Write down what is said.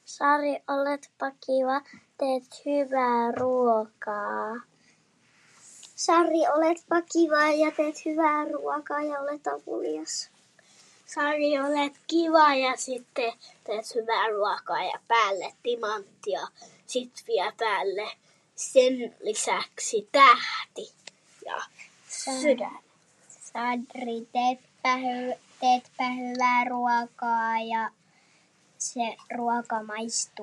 Sari, oletpa kiva, teet hyvää ruokaa. Sari, oletpa kiva ja teet hyvää ruokaa ja olet avulias. Sari, olet kiva ja sitten teet hyvää ruokaa ja päälle timanttia. Sitten vielä päälle sen lisäksi tähti ja sydän. Sari, teetpä hyvää ruokaa ja se ruoka maistuu.